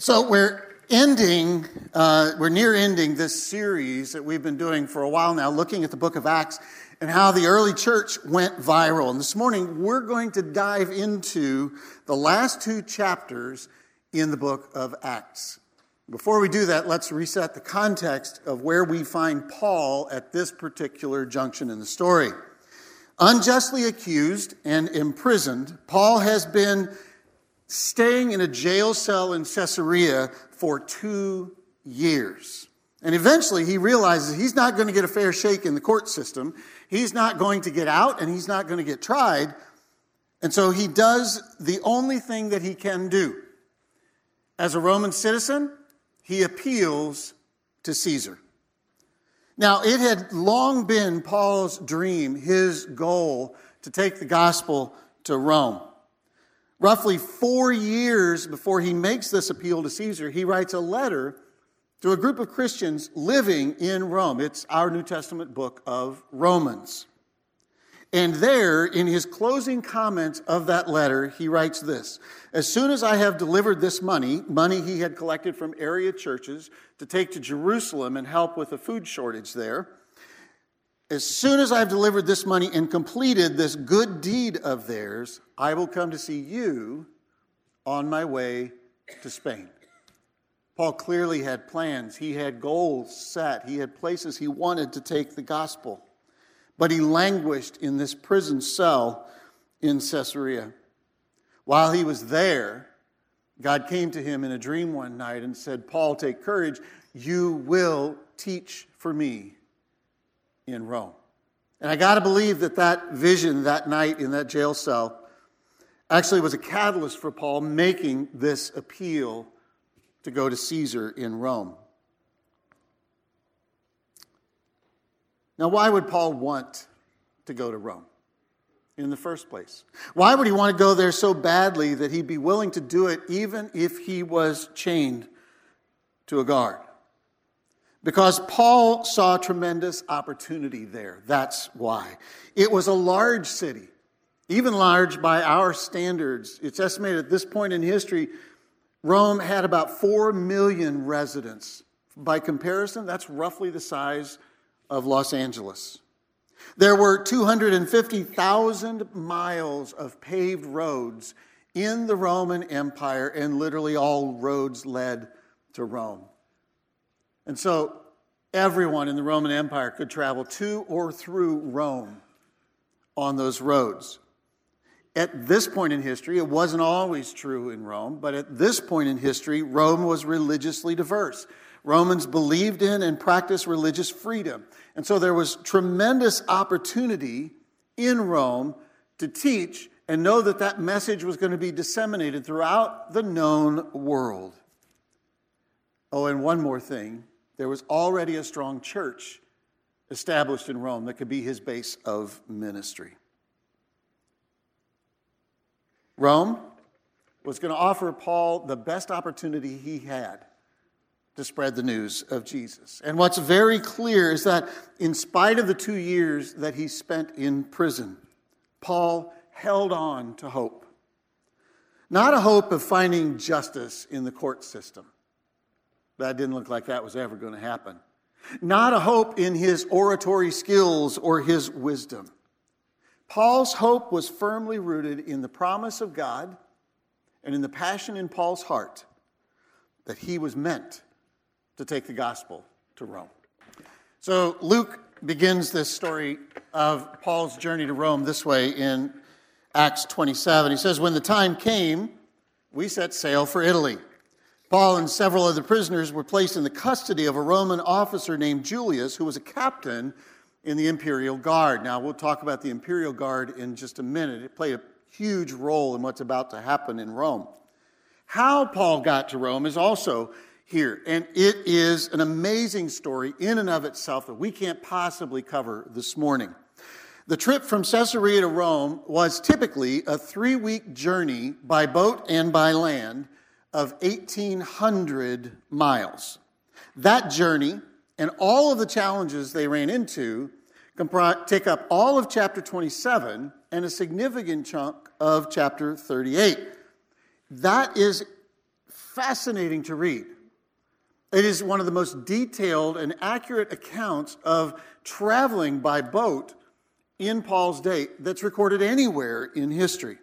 So we're near ending this series that we've been doing for a while now, looking at the book of Acts and how the early church went viral. And this morning, we're going to dive into the last two chapters in the book of Acts. Before we do that, let's reset the context of where we find Paul at this particular junction in the story. Unjustly accused and imprisoned, Paul has been staying in a jail cell in Caesarea for 2 years. And eventually he realizes he's not going to get a fair shake in the court system. He's not going to get out and he's not going to get tried. And so he does the only thing that he can do. As a Roman citizen, he appeals to Caesar. Now, it had long been Paul's dream, his goal, to take the gospel to Rome. Roughly 4 years before he makes this appeal to Caesar, he writes a letter to a group of Christians living in Rome. It's our New Testament book of Romans. And there, in his closing comments of that letter, he writes this: "As soon as I have delivered this money he had collected from area churches to take to Jerusalem and help with the food shortage there, as soon as I've delivered this money and completed this good deed of theirs, I will come to see you on my way to Spain." Paul clearly had plans. He had goals set. He had places he wanted to take the gospel. But he languished in this prison cell in Caesarea. While he was there, God came to him in a dream one night and said, "Paul, take courage. You will teach for me in Rome." And I got to believe that vision that night in that jail cell actually was a catalyst for Paul making this appeal to go to Caesar in Rome. Now, why would Paul want to go to Rome in the first place? Why would he want to go there so badly that he'd be willing to do it even if he was chained to a guard? Because Paul saw tremendous opportunity there. That's why. It was a large city, even large by our standards. It's estimated at this point in history, Rome had about 4 million residents. By comparison, that's roughly the size of Los Angeles. There were 250,000 miles of paved roads in the Roman Empire, and literally all roads led to Rome. And so everyone in the Roman Empire could travel to or through Rome on those roads. At this point in history, it wasn't always true in Rome, but at this point in history, Rome was religiously diverse. Romans believed in and practiced religious freedom. And so there was tremendous opportunity in Rome to teach and know that that message was going to be disseminated throughout the known world. Oh, and one more thing. There was already a strong church established in Rome that could be his base of ministry. Rome was going to offer Paul the best opportunity he had to spread the news of Jesus. And what's very clear is that in spite of the 2 years that he spent in prison, Paul held on to hope. Not a hope of finding justice in the court system. That didn't look like that was ever going to happen. Not a hope in his oratory skills or his wisdom. Paul's hope was firmly rooted in the promise of God and in the passion in Paul's heart that he was meant to take the gospel to Rome. So Luke begins this story of Paul's journey to Rome this way in Acts 27. He says, "When the time came, we set sail for Italy. Paul and several other prisoners were placed in the custody of a Roman officer named Julius, who was a captain in the Imperial Guard." Now, we'll talk about the Imperial Guard in just a minute. It played a huge role in what's about to happen in Rome. How Paul got to Rome is also here, and it is an amazing story in and of itself that we can't possibly cover this morning. The trip from Caesarea to Rome was typically a 3-week journey by boat and by land of 1,800 miles. That journey and all of the challenges they ran into take up all of chapter 27 and a significant chunk of chapter 38. That is fascinating to read. It is one of the most detailed and accurate accounts of traveling by boat in Paul's day that's recorded anywhere in history.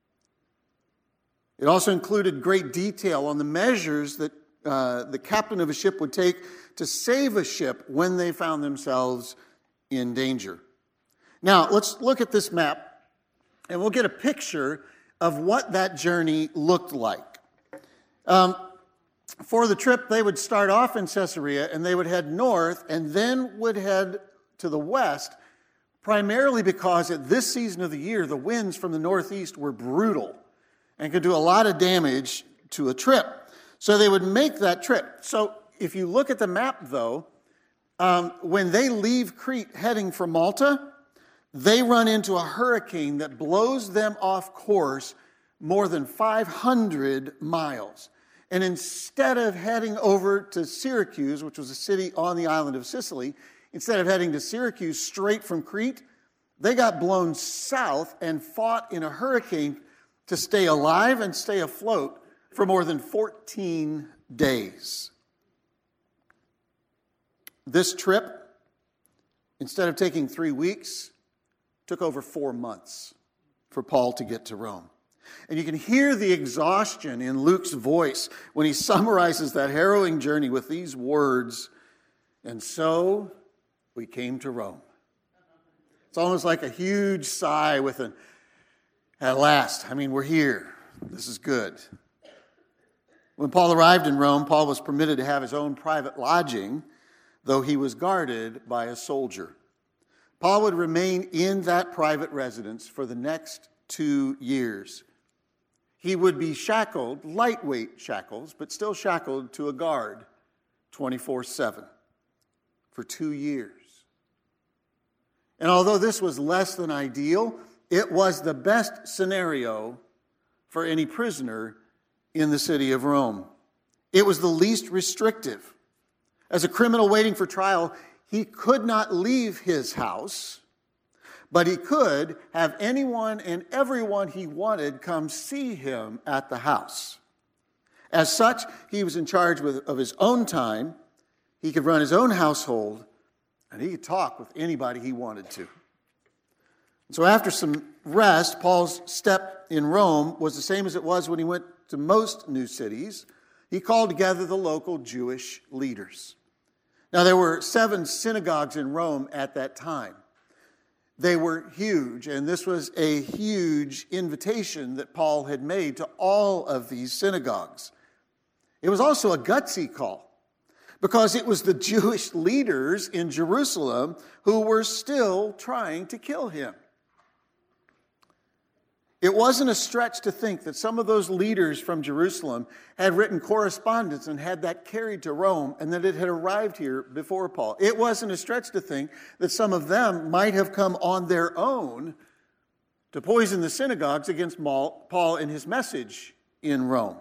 It also included great detail on the measures that the captain of a ship would take to save a ship when they found themselves in danger. Now, let's look at this map, and we'll get a picture of what that journey looked like. For the trip, they would start off in Caesarea, and they would head north, and then would head to the west, primarily because at this season of the year, the winds from the northeast were brutal and could do a lot of damage to a trip. So they would make that trip. So if you look at the map, though, when they leave Crete heading for Malta, they run into a hurricane that blows them off course more than 500 miles. And instead of heading over to Syracuse, which was a city on the island of Sicily, instead of heading to Syracuse straight from Crete, they got blown south and fought in a hurricane to stay alive and stay afloat for more than 14 days. This trip, instead of taking 3 weeks, took over 4 months for Paul to get to Rome. And you can hear the exhaustion in Luke's voice when he summarizes that harrowing journey with these words, "And so we came to Rome." It's almost like a huge sigh with an, "At last, we're here. This is good." When Paul arrived in Rome, Paul was permitted to have his own private lodging, though he was guarded by a soldier. Paul would remain in that private residence for the next 2 years. He would be shackled, lightweight shackles, but still shackled to a guard 24/7 for 2 years. And although this was less than ideal, it was the best scenario for any prisoner in the city of Rome. It was the least restrictive. As a criminal waiting for trial, he could not leave his house, but he could have anyone and everyone he wanted come see him at the house. As such, he was in charge of his own time. He could run his own household, and he could talk with anybody he wanted to. So after some rest, Paul's step in Rome was the same as it was when he went to most new cities. He called together the local Jewish leaders. Now, there were 7 synagogues in Rome at that time. They were huge, and this was a huge invitation that Paul had made to all of these synagogues. It was also a gutsy call, because it was the Jewish leaders in Jerusalem who were still trying to kill him. It wasn't a stretch to think that some of those leaders from Jerusalem had written correspondence and had that carried to Rome, and that it had arrived here before Paul. It wasn't a stretch to think that some of them might have come on their own to poison the synagogues against Paul and his message in Rome.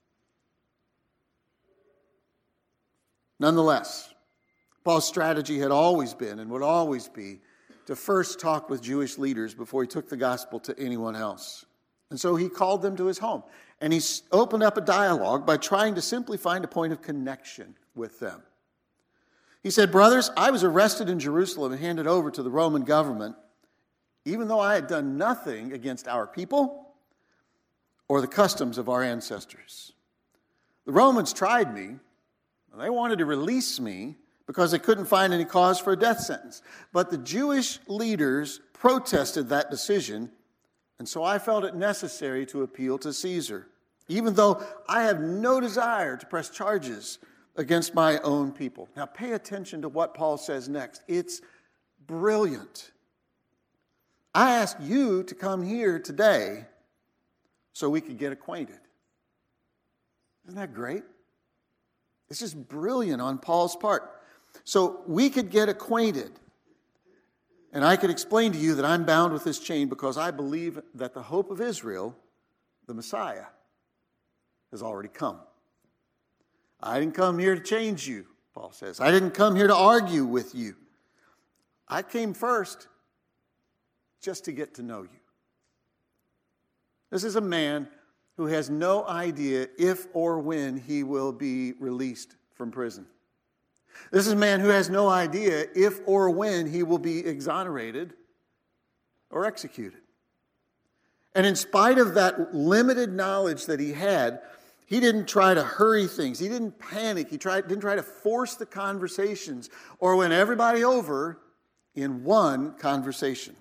Nonetheless, Paul's strategy had always been and would always be to first talk with Jewish leaders before he took the gospel to anyone else. And so he called them to his home. And he opened up a dialogue by trying to simply find a point of connection with them. He said, "Brothers, I was arrested in Jerusalem and handed over to the Roman government, even though I had done nothing against our people or the customs of our ancestors. The Romans tried me, and they wanted to release me because they couldn't find any cause for a death sentence. But the Jewish leaders protested that decision, and so I felt it necessary to appeal to Caesar, even though I have no desire to press charges against my own people." Now pay attention to what Paul says next. It's brilliant. "I asked you to come here today so we could get acquainted." Isn't that great? It's just brilliant on Paul's part. "So we could get acquainted, and I could explain to you that I'm bound with this chain because I believe that the hope of Israel, the Messiah, has already come." I didn't come here to change you, Paul says. I didn't come here to argue with you. I came first just to get to know you. This is a man who has no idea if or when he will be released from prison. This is a man who has no idea if or when he will be exonerated or executed. And in spite of that limited knowledge that he had, he didn't try to hurry things. He didn't panic. He didn't try to force the conversations or win everybody over in one conversation.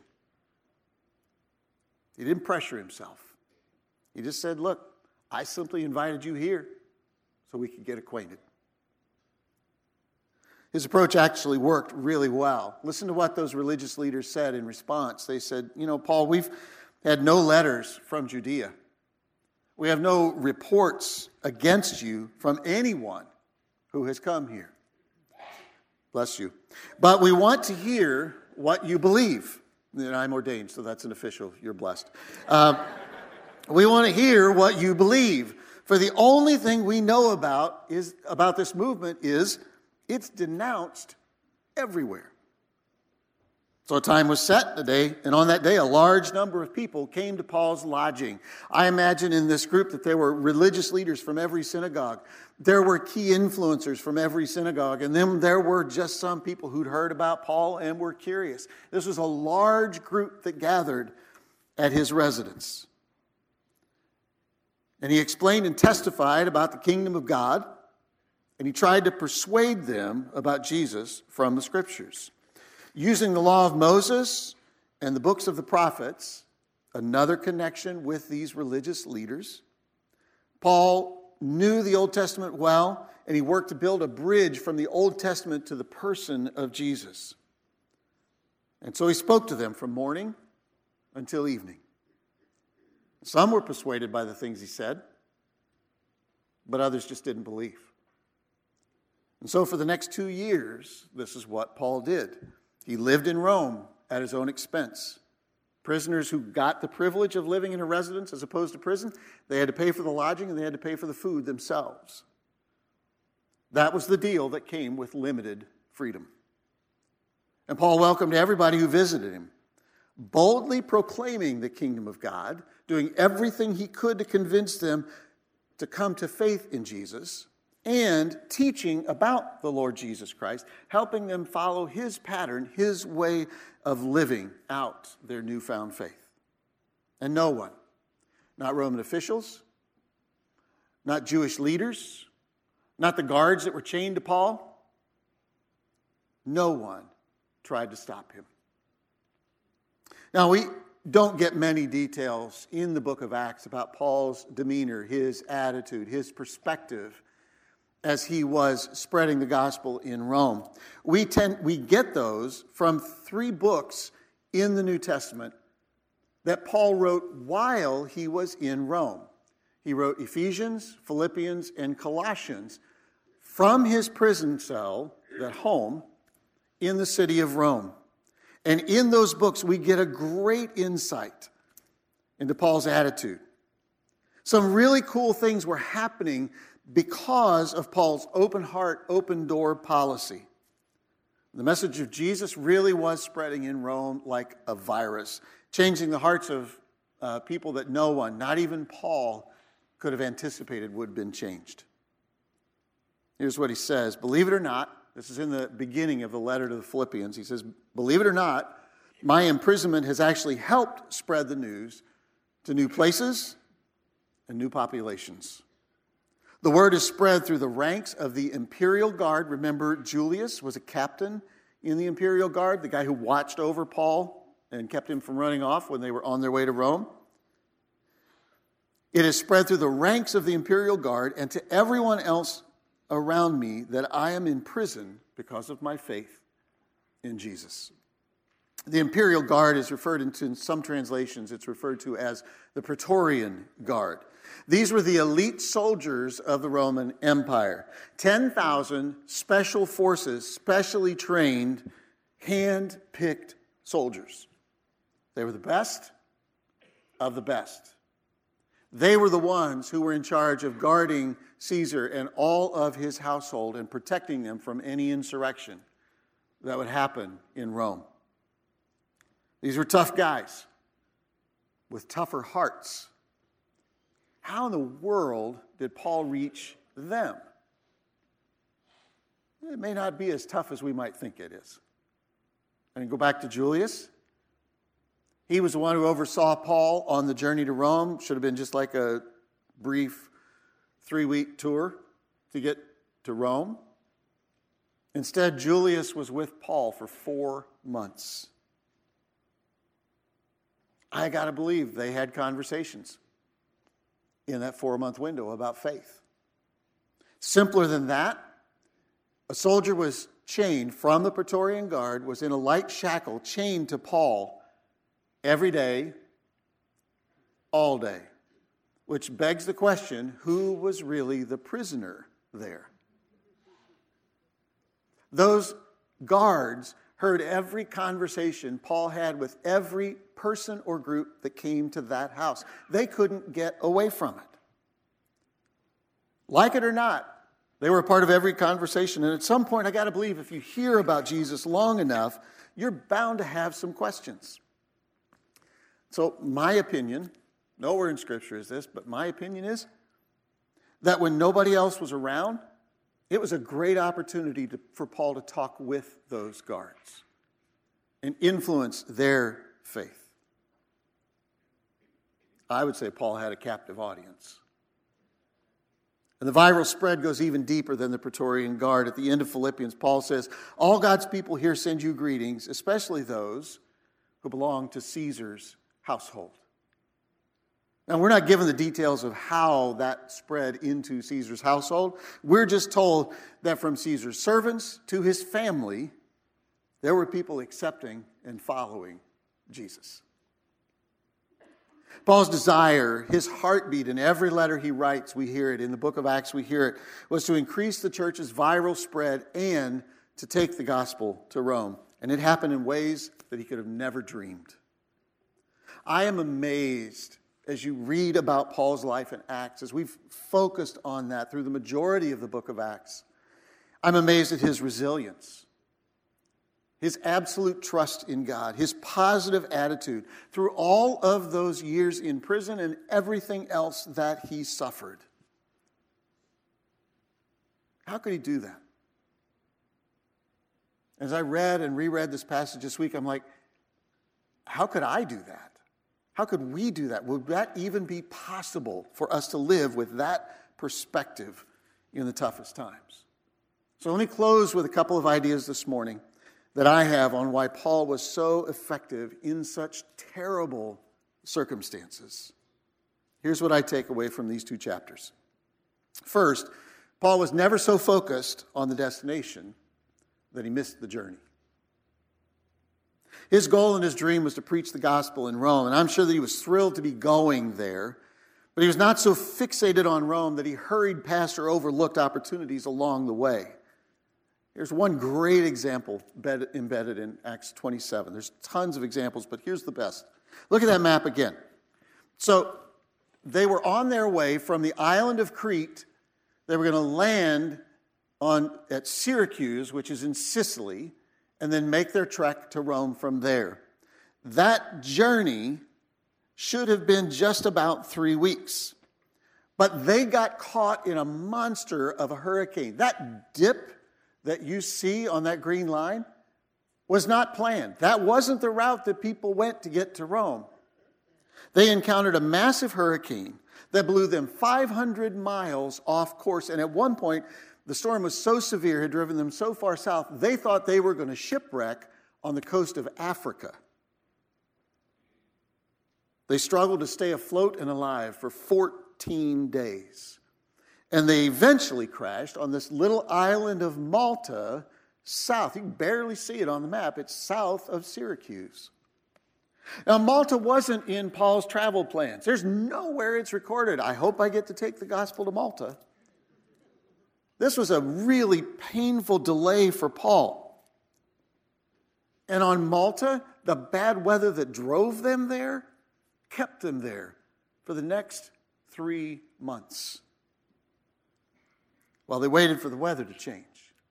He didn't pressure himself. He just said, look, I simply invited you here so we could get acquainted. His approach actually worked really well. Listen to what those religious leaders said in response. They said, Paul, we've had no letters from Judea. We have no reports against you from anyone who has come here. Bless you. But we want to hear what you believe. And I'm ordained, so that's an official. You're blessed. We want to hear what you believe. For the only thing we know about this movement is it's denounced everywhere. So a time was set today, and on that day, a large number of people came to Paul's lodging. I imagine in this group that there were religious leaders from every synagogue. There were key influencers from every synagogue, and then there were just some people who'd heard about Paul and were curious. This was a large group that gathered at his residence. And he explained and testified about the kingdom of God, and he tried to persuade them about Jesus from the Scriptures. Using the law of Moses and the books of the prophets, another connection with these religious leaders. Paul knew the Old Testament well, and he worked to build a bridge from the Old Testament to the person of Jesus. And so he spoke to them from morning until evening. Some were persuaded by the things he said, but others just didn't believe. And so for the next 2 years, this is what Paul did. He lived in Rome at his own expense. Prisoners who got the privilege of living in a residence as opposed to prison, they had to pay for the lodging and they had to pay for the food themselves. That was the deal that came with limited freedom. And Paul welcomed everybody who visited him, boldly proclaiming the kingdom of God, doing everything he could to convince them to come to faith in Jesus, and teaching about the Lord Jesus Christ, helping them follow his pattern, his way of living out their newfound faith. And no one, not Roman officials, not Jewish leaders, not the guards that were chained to Paul, no one tried to stop him. Now, we don't get many details in the book of Acts about Paul's demeanor, his attitude, his perspective as he was spreading the gospel in Rome. We get those from 3 books in the New Testament that Paul wrote while he was in Rome. He wrote Ephesians, Philippians, and Colossians from his prison cell at home in the city of Rome. And in those books, we get a great insight into Paul's attitude. Some really cool things were happening because of Paul's open heart, open door policy. The message of Jesus really was spreading in Rome like a virus, changing the hearts of people that no one, not even Paul, could have anticipated would have been changed. Here's what he says. Believe it or not, this is in the beginning of the letter to the Philippians. He says, believe it or not, my imprisonment has actually helped spread the news to new places and new populations. The word is spread through the ranks of the imperial guard. Remember, Julius was a captain in the imperial guard, the guy who watched over Paul and kept him from running off when they were on their way to Rome. It is spread through the ranks of the imperial guard and to everyone else around me that I am in prison because of my faith in Jesus. The imperial guard is referred to, in some translations, it's referred to as the Praetorian Guard. These were the elite soldiers of the Roman Empire. 10,000 special forces, specially trained, hand-picked soldiers. They were the best of the best. They were the ones who were in charge of guarding Caesar and all of his household and protecting them from any insurrection that would happen in Rome. These were tough guys with tougher hearts. how in the world did Paul reach them? It may not be as tough as we might think it is. And go back to Julius. He was the one who oversaw Paul on the journey to Rome. Should have been just like a brief 3-week tour to get to Rome. Instead, Julius was with Paul for 4 months. I got to believe they had conversations in that 4-month window about faith. Simpler than that, a soldier was chained from the Praetorian Guard, was in a light shackle, chained to Paul every day, all day. Which begs the question, who was really the prisoner there? Those guards heard every conversation Paul had with every person or group that came to that house. They couldn't get away from it. Like it or not, they were a part of every conversation. And at some point, I got to believe, if you hear about Jesus long enough, you're bound to have some questions. So my opinion, nowhere in Scripture is this, but my opinion is that when nobody else was around, it was a great opportunity for Paul to talk with those guards and influence their faith. I would say Paul had a captive audience. And the viral spread goes even deeper than the Praetorian Guard. At the end of Philippians, Paul says, all God's people here send you greetings, especially those who belong to Caesar's household. Now, we're not given the details of how that spread into Caesar's household. We're just told that from Caesar's servants to his family, there were people accepting and following Jesus. Paul's desire, his heartbeat in every letter he writes, we hear it. In the book of Acts, we hear it, was to increase the church's viral spread and to take the gospel to Rome. And it happened in ways that he could have never dreamed. I am amazed as you read about Paul's life in Acts, as we've focused on that through the majority of the book of Acts. I'm amazed at his resilience, his absolute trust in God, his positive attitude through all of those years in prison and everything else that he suffered. How could he do that? As I read and reread this passage this week, I'm like, how could I do that? How could we do that? Would that even be possible for us to live with that perspective in the toughest times? So let me close with a couple of ideas this morning that I have on why Paul was so effective in such terrible circumstances. Here's what I take away from these 2 chapters. First, Paul was never so focused on the destination that he missed the journey. His goal and his dream was to preach the gospel in Rome, and I'm sure that he was thrilled to be going there, but he was not so fixated on Rome that he hurried past or overlooked opportunities along the way. Here's one great example embedded in Acts 27. There's tons of examples, but here's the best. Look at that map again. So they were on their way from the island of Crete. They were going to land at Syracuse, which is in Sicily, and then make their trek to Rome from there. That journey should have been just about 3 weeks. But they got caught in a monster of a hurricane. That dip that you see on that green line was not planned. That wasn't the route that people went to get to Rome. They encountered a massive hurricane that blew them 500 miles off course. And at one point, the storm was so severe, had driven them so far south, they thought they were going to shipwreck on the coast of Africa. They struggled to stay afloat and alive for 14 days. And they eventually crashed on this little island of Malta, south. You can barely see it on the map. It's south of Syracuse. Now, Malta wasn't in Paul's travel plans. There's nowhere it's recorded. I hope I get to take the gospel to Malta. This was a really painful delay for Paul. And on Malta, the bad weather that drove them there kept them there for the next 3 months while they waited for the weather to change,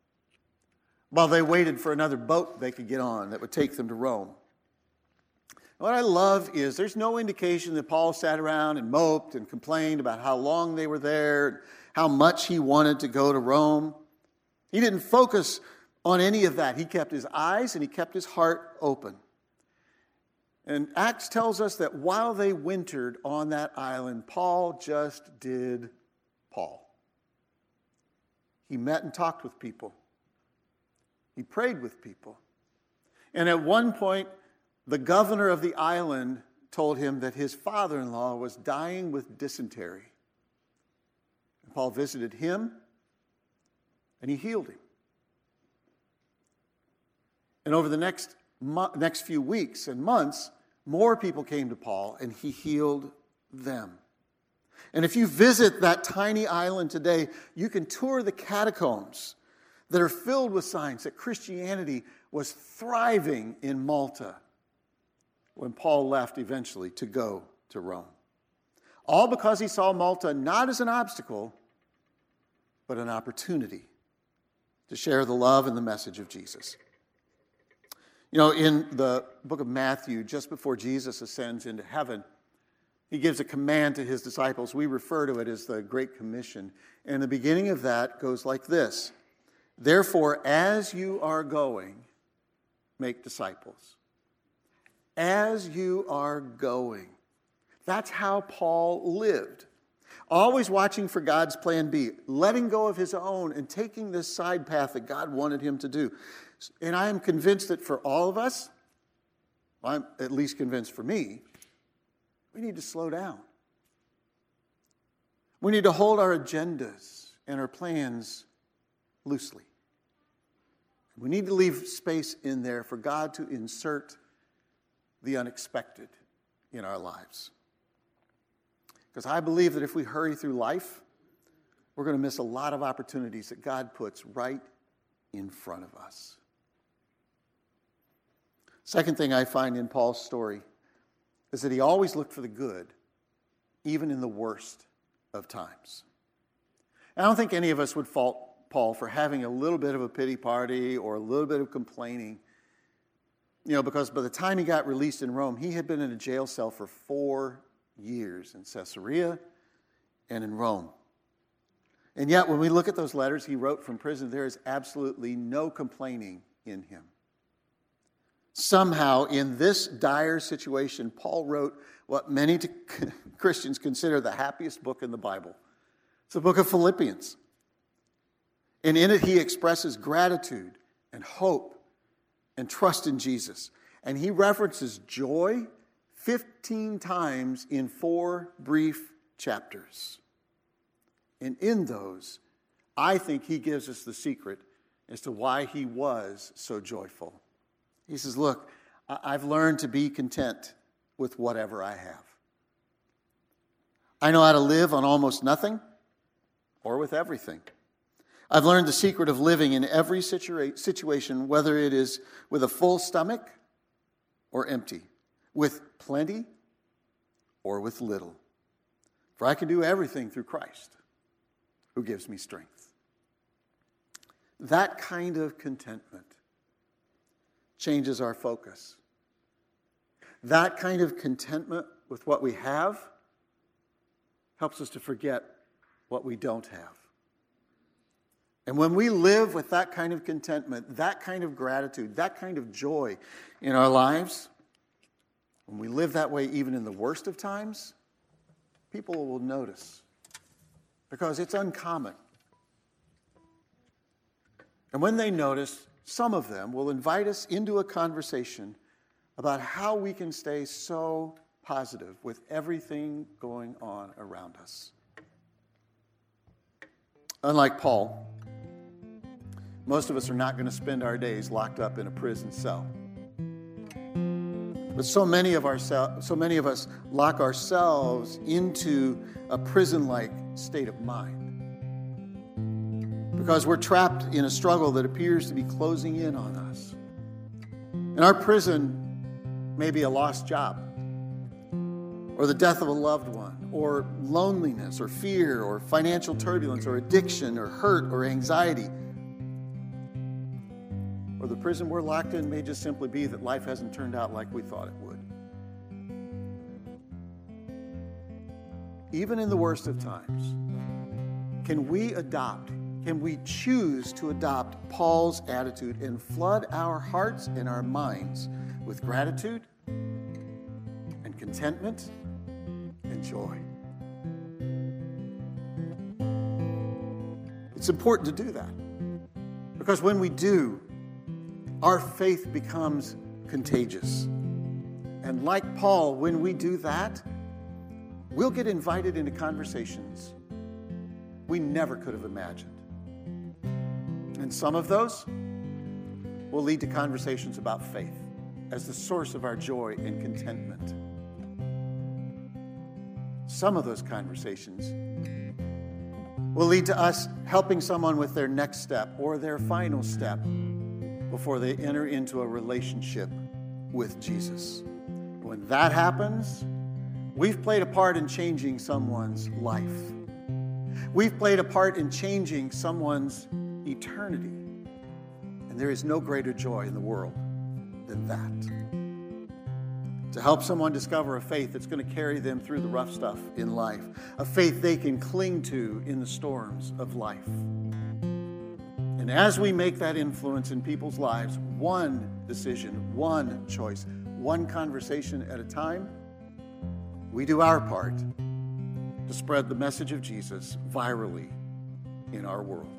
while they waited for another boat they could get on that would take them to Rome. What I love is there's no indication that Paul sat around and moped and complained about how long they were there, how much he wanted to go to Rome. He didn't focus on any of that. He kept his eyes and he kept his heart open. And Acts tells us that while they wintered on that island, Paul just did Paul. He met and talked with people. He prayed with people. And at one point, the governor of the island told him that his father-in-law was dying with dysentery. And Paul visited him, and he healed him. And over the next few weeks and months, more people came to Paul, and he healed them. And if you visit that tiny island today, you can tour the catacombs that are filled with signs that Christianity was thriving in Malta when Paul left eventually to go to Rome. All because he saw Malta not as an obstacle, but an opportunity to share the love and the message of Jesus. You know, in the book of Matthew, just before Jesus ascends into heaven, he gives a command to his disciples. We refer to it as the Great Commission. And the beginning of that goes like this: "Therefore, as you are going, make disciples." As you are going. That's how Paul lived. Always watching for God's plan B, letting go of his own and taking this side path that God wanted him to do. And I am convinced that for all of us, I'm at least convinced for me, we need to slow down. We need to hold our agendas and our plans loosely. We need to leave space in there for God to insert the unexpected in our lives. Because I believe that if we hurry through life, we're going to miss a lot of opportunities that God puts right in front of us. Second thing I find in Paul's story is that he always looked for the good, even in the worst of times. I don't think any of us would fault Paul for having a little bit of a pity party or a little bit of complaining. You know, because by the time he got released in Rome, he had been in a jail cell for 4 years in Caesarea and in Rome. And yet, when we look at those letters he wrote from prison, there is absolutely no complaining in him. Somehow, in this dire situation, Paul wrote what many Christians consider the happiest book in the Bible. It's the book of Philippians. And in it, he expresses gratitude and hope and trust in Jesus. And he references joy 15 times in 4 brief chapters. And in those, I think he gives us the secret as to why he was so joyful. He says, look, I've learned to be content with whatever I have. I know how to live on almost nothing or with everything. I've learned the secret of living in every situation, whether it is with a full stomach or empty, with plenty or with little. For I can do everything through Christ, who gives me strength. That kind of contentment changes our focus. That kind of contentment with what we have helps us to forget what we don't have. And when we live with that kind of contentment, that kind of gratitude, that kind of joy in our lives, when we live that way even in the worst of times, people will notice because it's uncommon. And when they notice, some of them will invite us into a conversation about how we can stay so positive with everything going on around us. Unlike Paul, most of us are not going to spend our days locked up in a prison cell. But so many of us lock ourselves into a prison-like state of mind because we're trapped in a struggle that appears to be closing in on us. And our prison may be a lost job, or the death of a loved one, or loneliness, or fear, or financial turbulence, or addiction, or hurt, or anxiety. Or the prison we're locked in may just simply be that life hasn't turned out like we thought it would. even in the worst of times, can we choose to adopt Paul's attitude and flood our hearts and our minds with gratitude and contentment and joy? It's important to do that, because when we do, our faith becomes contagious. And like Paul, when we do that, we'll get invited into conversations we never could have imagined. And some of those will lead to conversations about faith as the source of our joy and contentment. Some of those conversations will lead to us helping someone with their next step or their final step before they enter into a relationship with Jesus. When that happens, we've played a part in changing someone's life. We've played a part in changing someone's eternity. And there is no greater joy in the world than that. To help someone discover a faith that's going to carry them through the rough stuff in life, a faith they can cling to in the storms of life. And as we make that influence in people's lives, one decision, one choice, one conversation at a time, we do our part to spread the message of Jesus virally in our world.